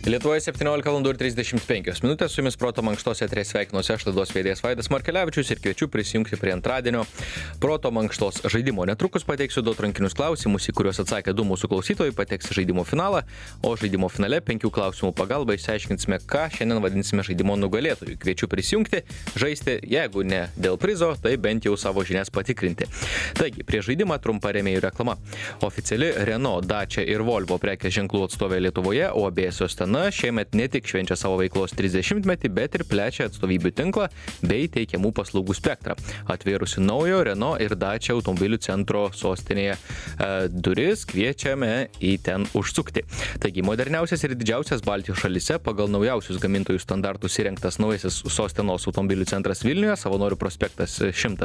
Lietuvoje 17:35 su jumis Proto mankštos eteryje sveikinuosi aš, laidos vedėjas Vaidas Markelevičius ir kviečiu prisijungti prie antradienio Proto mankštos žaidimo. Netrukus pateiksiu 2 atrankinius klausimus, į kuriuos atsakė 2 mūsų klausytojai, pateks į žaidimo finalą, o žaidimo finale 5 klausimų pagalba išsiaiškinsime, ką šiandien vadinsime žaidimo nugalėtojų. Kviečiu prisijungti, žaisti, jeigu ne dėl prizo, tai bent jau savo žinias patikrinti. Taigi, prie žaidimą trumpa rėmėjų reklama. Oficiali Renault, Dacia ir Volvo prekės ženklų atstovė Lietuvoje, o abiejose šiemet ne tik švenčia savo veiklos 30-metį, bet ir plečia atstovybių tinklą bei teikiamų paslaugų spektrą. Atvėrusi naujo Renault ir Dacia automobilių centro sostinėje duris, kviečiame į ten užsukti. Taigi, moderniausias ir didžiausias Baltijos šalyse pagal naujausius gamintojų standartus įrengtas naujasis Sostenos automobilių centras Vilniuje, Savanorių prospektas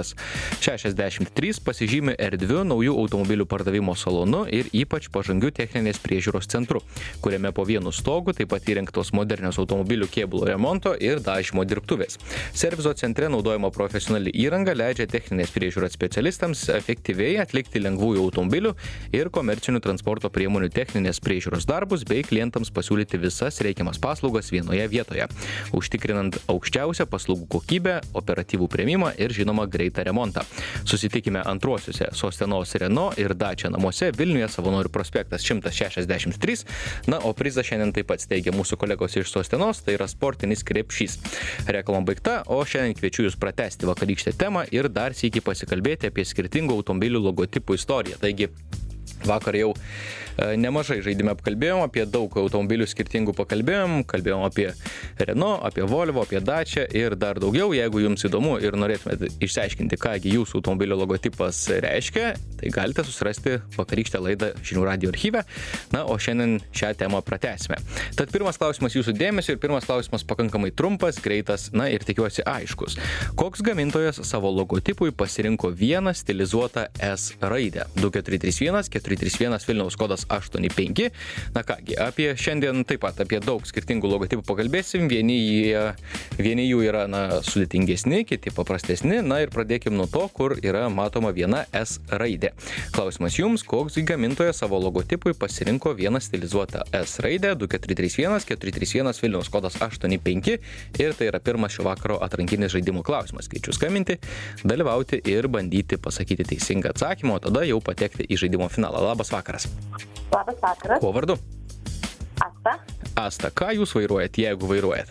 163, pasižymi erdviu naujų automobilių pardavimo salonu ir ypač pažangių techninės priežiūros centru, kuriame po vienu stogu taip pat įrengtos modernios automobilių kėbulo remonto ir dažymo dirbtuvės. Servizo centre naudojama profesionali įranga leidžia techninės priežiūros specialistams efektyviai atlikti lengvųjų automobilių ir komercinių transporto priemonių techninės priežiūros darbus bei klientams pasiūlyti visas reikiamas paslaugas vienoje vietoje, užtikrinant aukščiausią paslaugų kokybę, operatyvų priėmimą ir žinoma greitą remontą. Susitikime antruosiuose Sostenos Renault ir Dacia namuose Vilniuje, Savanorių prospektas 163. Na, o prizą šiandien taip pat steigia mūsų kolegos iš Sostenos, tai yra sportinis krepšys. Reklama baigta, o šiandien kviečiu jūs pratęsti vakarykštę temą ir dar sykį pasikalbėti apie skirtingų automobilių logotipų istoriją. Taigi, vakar jau nemažai žaidime apkalbėjom, apie daug automobilių skirtingų kalbėjom apie Renault, apie Volvo, apie Dacia ir dar daugiau. Jeigu jums įdomu ir norėtumėte išsiaiškinti, kągi jūsų automobilio logotipas reiškia, tai galite susirasti vakarykštę laidą Žinių radijo archyve. Na, o šiandien šią temą pratęsime. Tad pirmas klausimas jūsų dėmesio ir pirmas klausimas pakankamai trumpas, greitas, na ir tikiuosi aiškus. Koks gamintojas savo logotipui pasirinko vieną stilizuotą S raidę? 2431 431 Vilniaus kodas 85. Na kągi, apie šiandien taip pat apie daug skirtingų logotipų pakalbėsim. Vieni jų yra sudėtingesni, kiti paprastesni. Na ir pradėkim nuo to, kur yra matoma viena S raidė. Klausimas jums, koks gamintojas savo logotipui pasirinko vieną stilizuotą S raidę? 2431 431 Vilniaus kodas 85. Ir tai yra pirmas šio vakaro atrankinis žaidimo klausimas. Kviečiu skambinti, dalyvauti ir bandyti pasakyti teisingą atsakymą, o tada jau patekti į žaidimo finalą. Labas vakaras. Labas vakaras. Kuo vardu? Asta. Asta, ką jūs vairuojat, jeigu vairuojat?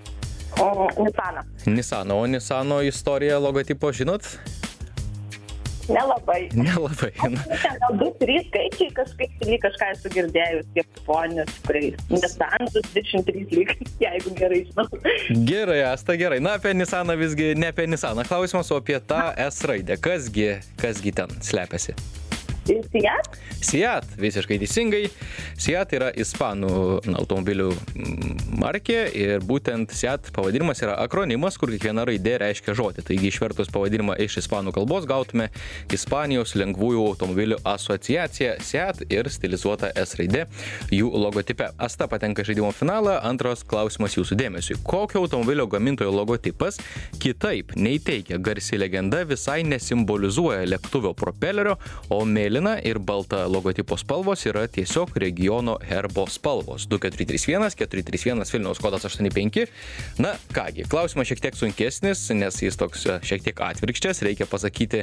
Nissaną. Nissaną, o Nissano istoriją logotipo žinot? Nelabai. Nelabai. Ten gal 2-3 skaičiai kažką esu girdėjus, japonijos, kuriais Nissan 23 lyg, jeigu gerai žinau. Gerai, Asta, gerai. Na, apie Nissaną visgi, ne apie Nissaną klausimas, o apie tą S raidę. Kasgi ten slepiasi? Seat? Seat, visiškai teisingai. Seat yra ispanų automobilių markė ir būtent Seat pavadinimas yra akronimas, kur kiekviena raidė reiškia žodį. Taigi išvertus pavadinimą iš ispanų kalbos gautume Ispanijos lengvųjų automobilių asociacija Seat ir stilizuota S raidė jų logotipe. Asta patenka į žaidimo finalą. Antras klausimas jūsų dėmesiui. Kokio automobilio gamintojo logotipas kitaip nei teigia garsi legenda visai nesimbolizuoja lėktuvo propelerio, o mėlyna ir balta logotipo spalvos yra tiesiog regiono herbo spalvos. 2431 431 Vilniaus kodas 85. Na kągi, klausimas šiek tiek sunkesnis, nes jis toks šiek tiek atvirkščias. Reikia pasakyti,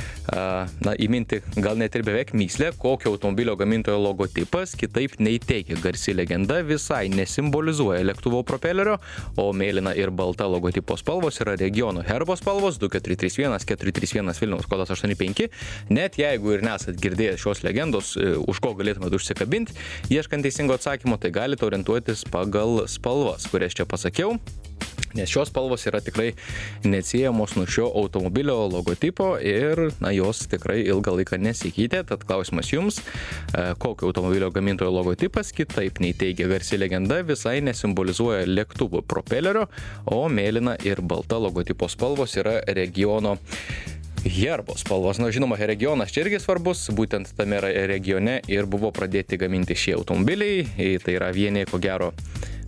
įminti gal net ir beveik myslę, kokio automobilio gamintojo logotipas kitaip nei teigia garsi legenda visai nesimbolizuoja lėktuvo propelerio, o mėlyna ir balta logotipo spalvos yra regiono herbo spalvos. 2431 431 Vilniaus kodas 85. Net jeigu ir nesat girdėjęs šios legendos, už ko galėtumėte užsikabinti, ieškant teisingo atsakymo, tai galite orientuotis pagal spalvas, kurias čia pasakiau, nes šios spalvos yra tikrai neatsiejamos nuo šio automobilio logotipo ir jos tikrai ilgą laiką nesikeitė. Tad klausimas jums, kokio automobilio gamintojo logotipas kitaip nei teigia garsi legenda visai nesimbolizuoja lėktuvo propelerio, o mėlyna ir balta logotipo spalvos yra regiono herbo spalvos. Na, žinoma, regionas čia irgi svarbus, būtent tame regione ir buvo pradėti gaminti šie automobiliai. Tai yra vieni, ko gero,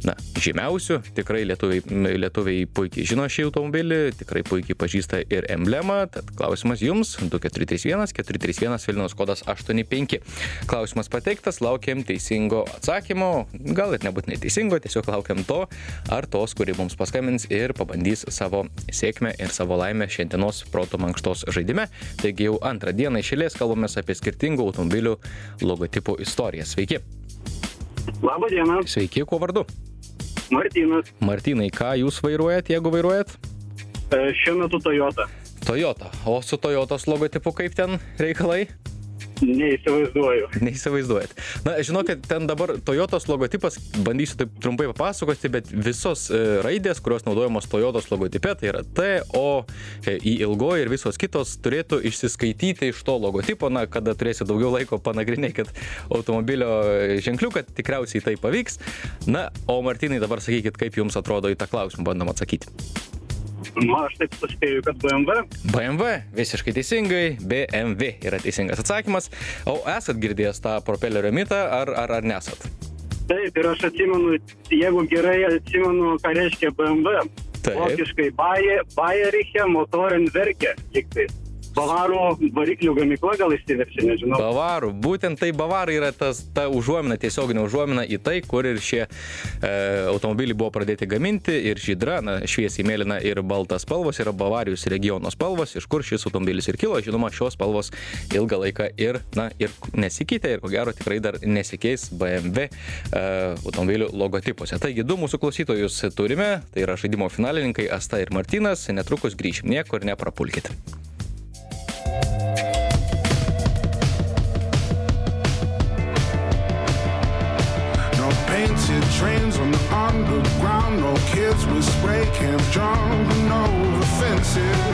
žymiausių. Tikrai lietuviai puikiai žino šį automobilį, tikrai puikiai pažįsta ir emblemą. Tad klausimas jums 2431 Vilniaus kodas 85. Klausimas pateiktas, laukiam teisingo atsakymo. Gal ir nebūtinai teisingo, tiesiog laukiam to ar tos, kuri mums paskambins ir pabandys savo sėkmę ir savo laimę šiandienos proto mankštos žaidime. Taigi jau antrą dieną iš eilės kalbamės apie skirtingų automobilių logotipų istoriją. Sveiki. Labą dieną. Sveiki, kuo vardu? Martynas. Martynai, ką jūs vairuojat, jeigu vairuojat? Šiuo metu Toyota. Toyota. O su Toyotos logotipu kaip ten reikalai? Neįsivaizduojat. Žinokit, ten dabar Toyotos logotipas, bandysiu taip trumpai papasakoti, bet visos raidės, kurios naudojamos Toyotos logotipe, tai yra T, O, I ilgoji ir visos kitos turėtų išsiskaityti iš to logotipo, kada turėsi daugiau laiko panagrinėkit automobilio ženkliuką, tikriausiai tai pavyks. O Martynai, dabar sakykit, kaip jums atrodo į tą klausimą, bandom atsakyti. Aš taip suspėju, kad BMW. BMW, visiškai teisingai, BMW yra teisingas atsakymas. O esat girdėjęs tą propelerio mitą, ar nesat? Taip, ir aš atsimenu, jeigu gerai atsimenu, ką reiškia BMW. Taip. Vokiškai Bayeriche Motorenwerke, lyg tai. Bavarų variklių gamykla gal išsiverčia, nežinau. Bavarų, būtent tai Bavarai yra ta užuomina, tiesioginė užuomina į tai, kur ir šie automobiliai buvo pradėti gaminti ir žydra, šviesiai mėlyna ir balta spalvos yra Bavarijos regiono spalvos, iš kur šis automobilis ir kilo. Žinoma, šios spalvos ilgą laiką ir nesikeitė ir ko gero tikrai dar nesikeis BMW automobilių logotipuose. Taigi, du mūsų klausytojus turime, tai yra žaidimo finalininkai Asta ir Martynas, netrukus grįšim, niekur neprapulkite. Painted trains on the underground, no kids with spray cans jumping over fences.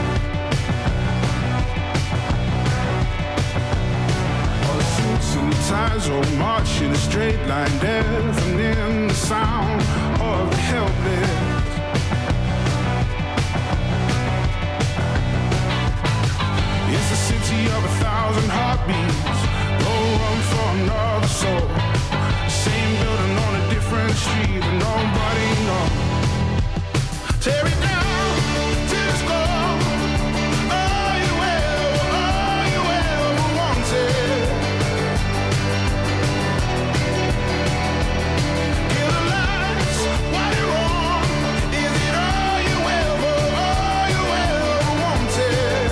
All the suits and ties all march in a straight line, deafening the sound of the helpless. It's a city of 1,000 heartbeats, go run for another soul. Same building on a different street, but nobody knows. Tear it down till it's gone. All you ever wanted. Kill the lights while you're on. Is it all you ever wanted?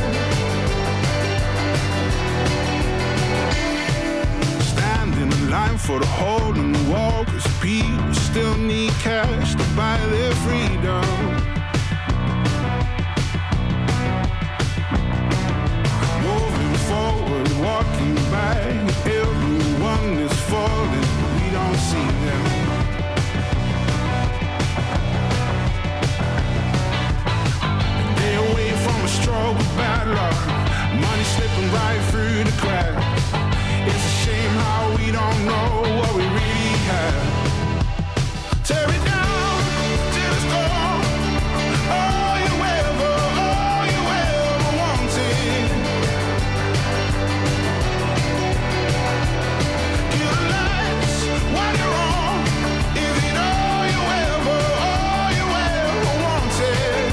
Standing in line for the hole in the wall, 'cause people still need cash to buy their freedom. Moving forward, walking back, everyone is falling, we don't see them. They away from a stroke of bad luck, money slipping right through the cracks. It's a shame how we don't know what we really have. Tear it down till it's gone. All you ever wanted. Kill the lights while you're on. Is it all you ever wanted?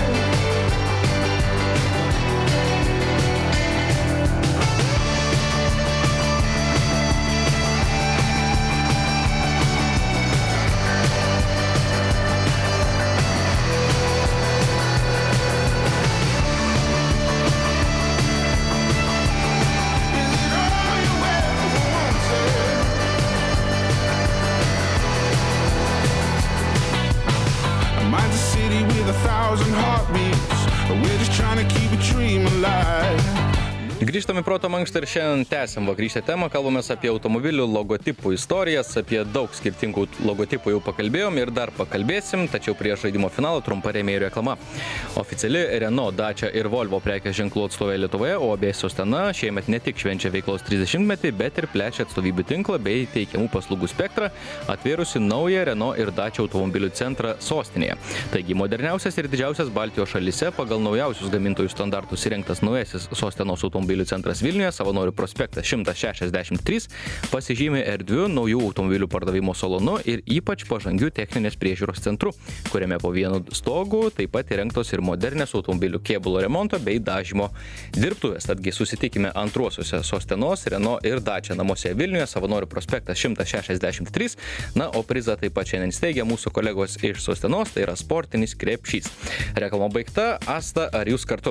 Mine's a city with 1,000 heartbeats, but we're just trying to keep a dream alive. Grįžtame proto mankštą ir šiandien tęsiam vakarykštę temą, kalbamės apie automobilių logotipų istorijas, apie daug skirtingų logotipų jau pakalbėjom ir dar pakalbėsim, tačiau prieš žaidimo finalą trumpa rėmėjų reklama. Oficiali Renault, Dacia ir Volvo prekės ženklų atstovė Lietuvoje, OAB Sostena šiemet ne tik švenčia veiklos 30-metį, bet ir plečia atstovybių tinklą bei teikiamų paslaugų spektrą, atvėrusi naują Renault ir Dacia automobilių centrą sostinėje. Taigi moderniausias ir didžiausias Baltijos šalyse pagal naujausius gamintojų standartus įrengtas naujasis Sostenos automobilių automobilių centras Vilniuje, Savanorių prospektas 163, pasižymė erdviu naujų automobilių pardavimo salonu ir ypač pažangių techninės priežiūros centru, kuriame po vienu stogu taip pat įrengtos ir modernės automobilių kėbulo remonto bei dažymo dirbtuvės. Tadgi susitikime antruosiuose Sostenos, Renault ir Dacia namuose Vilniuje, Savanorių prospektas 163. Na, o prizą taip pat šiandien steigia mūsų kolegos iš Sostenos, tai yra sportinis krepšys. Reklama baigta. Asta, ar jūs kartu?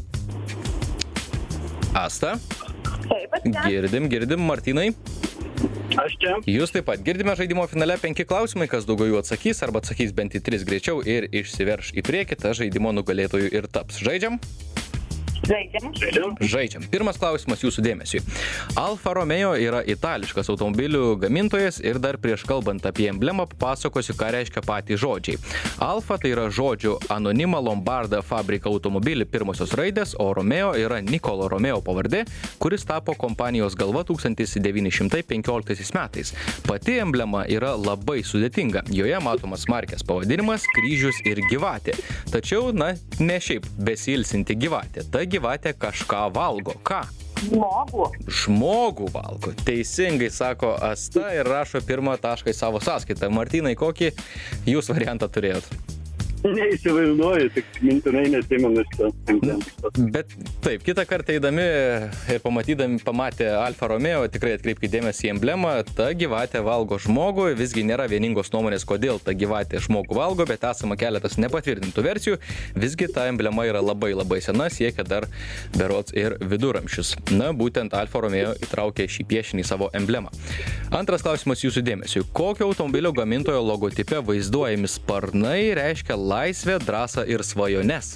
Asta? Taip, Girdim, Martynai. Aš čia. Jūs taip pat girdime žaidimo finale 5 klausimai, kas daugiau jų atsakys arba atsakys bent į 3 greičiau ir išsiverš į priekį, ta žaidimo nugalėtojų ir taps. Žaidžiam? Žaidžiam. Pirmas klausimas jūsų dėmesiui. Alfa Romeo yra itališkas automobilių gamintojas ir dar prieš kalbant apie emblemą papasakosiu, ką reiškia patys žodžiai. Alfa tai yra žodžių Anonima Lombarda Fabrika automobilį pirmosios raidės, o Romeo yra Nicolo Romeo pavardė, kuris tapo kompanijos galva 1915 metais. Pati emblema yra labai sudėtinga. Joje matomas markės pavadinimas, kryžius ir gyvatė. Tačiau, ne šiaip besilsinti gyvatė. Ta gyvatė kažką valgo. Ką? Žmogų valgo. Teisingai sako Asta ir rašo pirmą tašką į savo sąskaitą. Martynai, kokį jūs variantą turėjot? Neįsivaizduoju, tik mintinai nesimenu šitą. Bet taip, kitą kartą eidami ir pamatę Alfa Romeo, tikrai atkreipkite dėmesį į emblemą, ta gyvatė valgo žmogų, visgi nėra vieningos nuomonės, kodėl ta gyvatė žmogų valgo, bet esama keletas nepatvirtintų versijų, visgi ta emblema yra labai labai sena, siekia dar berods ir viduramžius. Na, būtent Alfa Romeo įtraukė šį piešinį į savo emblemą. Antras klausimas jūsų dėmesiui. Kokio automobilio gamintojo logotipe vaizduojami sparnai reiškia laisvę, drąsą ir svajones?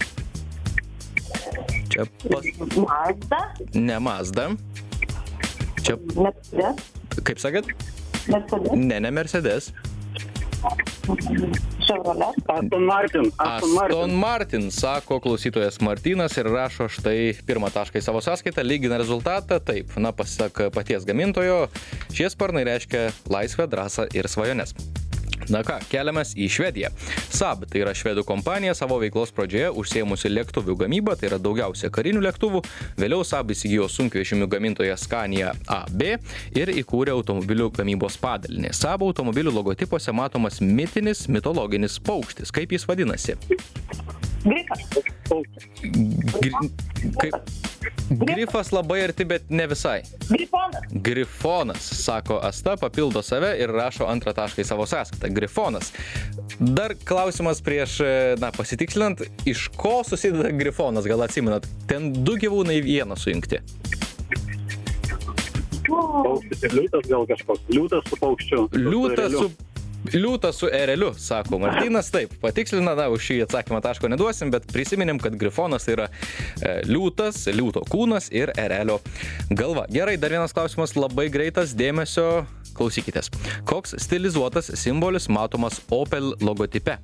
Čia Mazda? Ne Mazda. Čia... Mercedes? Kaip sakėt? Mercedes? Ne Mercedes. Chevrolet? Aston Martin, sako klausytojas Martynas ir rašo štai pirmą tašką į savo sąskaitą, lygina rezultatą. Taip, pasak paties gamintojo, šie sparnai reiškia laisvę, drąsą ir svajones. Na ką, keliamės į Švediją. Saab, tai yra švedų kompanija, savo veiklos pradžioje užsiėmusi lėktuvių gamybą, tai yra daugiausia karinių lėktuvų. Vėliau Saab įsigijo sunkvežimių gamintoją Scania AB ir įkūrė automobilių gamybos padalinį. Saab automobilių logotipuose matomas mitologinis paukštis. Kaip jis vadinasi? Grifas labai arti, bet ne visai. Grifonas, sako Asta, papildo save ir rašo antrą tašką į savo sąskaitą. Grifonas. Dar klausimas prieš, pasitikslinant, iš ko susideda grifonas, gal atsimenat? Ten 2 gyvūnai į vieną sujungti. Paukštis ir liūtas gal kažkoks. Liūtas su paukščiu. Liūtas su ereliu, sako Martynas. Taip, patikslina, už šį atsakymą taško neduosim, bet prisiminėm, kad grifonas tai yra liūtas, liūto kūnas ir erelio galva. Gerai, dar vienas klausimas, labai greitas, dėmesio, klausykitės. Koks stilizuotas simbolis matomas Opel logotipe?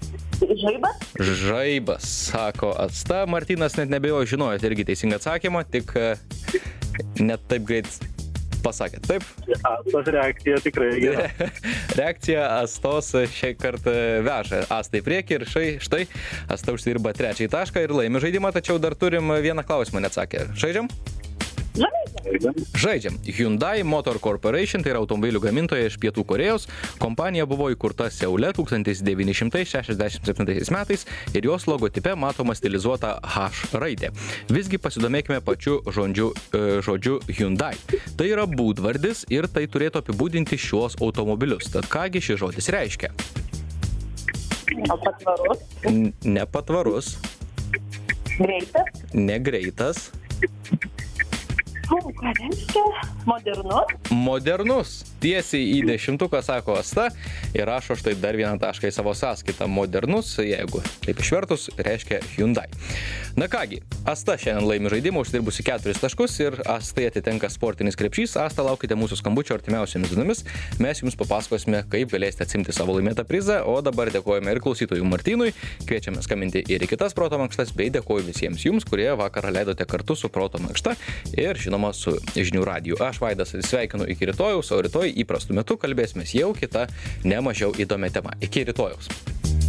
Žaibas, sako Asta. Martynas net nebejojo, žinojot irgi teisingą atsakymą, tik net taip greit pasakėt, taip? Astos reakcija tikrai gera. Reakcija Astos šią kartą veža Astą į priekį ir štai Asta užsidirba 3 tašką ir laimi žaidimą, tačiau dar turim vieną klausimą neatsakė. Žaidžiam? Žaidžiam. Hyundai Motor Corporation, tai yra automobilių gamintoja iš Pietų Korėjos. Kompanija buvo įkurta Seule 1967 metais ir jos logotipe matoma stilizuota H raidė. Visgi pasidomėkime pačiu žodžiu Hyundai. Tai yra būdvardis ir tai turėtų apibūdinti šiuos automobilius. Tad kągi šis žodis reiškia? Nepatvarus. Nepatvarus. Greitas. Negreitas. Ką reiškia? Modernus? Modernus. Tiesiai į 10, sako Asta ir rašo štai dar vieną tašką į savo sąskaitą. Modernus, jeigu taip išvertus, reiškia Hyundai. Na kągi, Asta šiandien laimi žaidimą, uždirbusi 4 taškus ir Astai atitenka sportinis krepšys. Asta, laukite mūsų skambučio artimiausiomis dienomis. Mes jums papasakosime, kaip galėsite atsimti savo laimėtą prizą, o dabar dėkojame ir klausytojui Martynui. Kviečiame skambinti ir į kitas Proto mankštas, bei dėkoju visiems jums, kurie vakarą leidote kartu su Proto mankšta ir žinoma su Žinių radiju. Aš Vaidas sveikinu iki rytojaus, o rytoj įprastu metu kalbėsimės jau kita, nemažiau įdomia tema. Iki rytojaus.